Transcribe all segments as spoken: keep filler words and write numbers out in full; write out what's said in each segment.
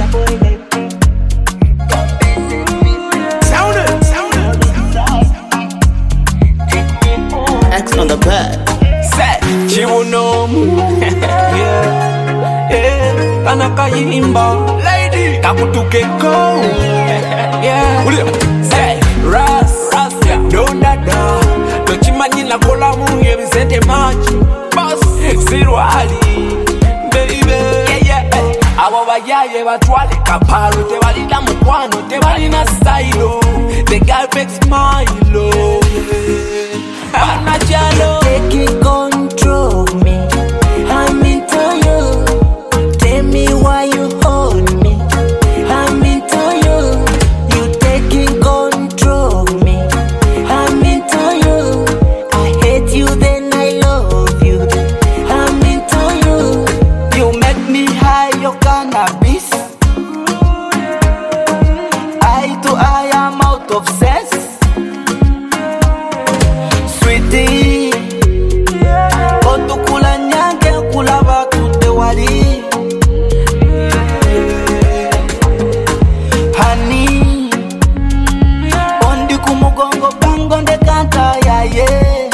Sound it, sound it. X on the pad. Say, chibunomu. Yeah, yeah. Kana kayimba, lady. Kakutuke ko. Yeah. Say, ras, ras, yeah. Don't dada. Tochimanyi na kola munye bizete machi. Boss, zero ali, baby. Yeah, yeah. Abo bayaye batwale kapalo. Te balina mukwano, te balina style. The girl makes smile, oh. Banajalo. Taking control of me, I'm into you. Tell me why you hold me, I'm into you. You taking control of me, I'm into you. I hate you, then I love you, I'm into you. You make me high, your cannabis. Eye to eye, I'm out of sense. Sweetie, kotukula nyange kula batu tewali. Honey, ondi kumugongo bango nde kanta ya ye.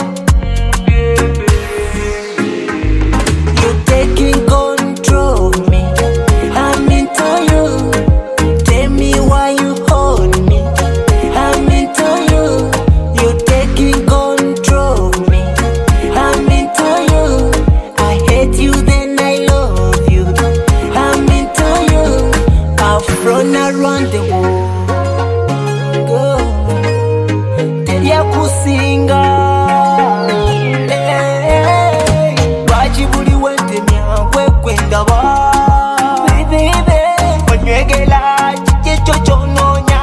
You taking control of me, I'm into you. Tell me why you hold me, I'm into you. You taking control of me, I'm into you. I hate you, then I love you, I'm into you. I've run around the world, girl. Tell ya kusinga, hey. Wajibuli wente nyangwe kwenda ba, baby, onywegela chiche chononya.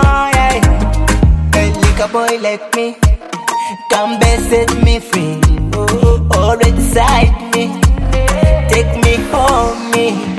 Hey, like a boy like me, come best set me free. Already inside me, take me home, me.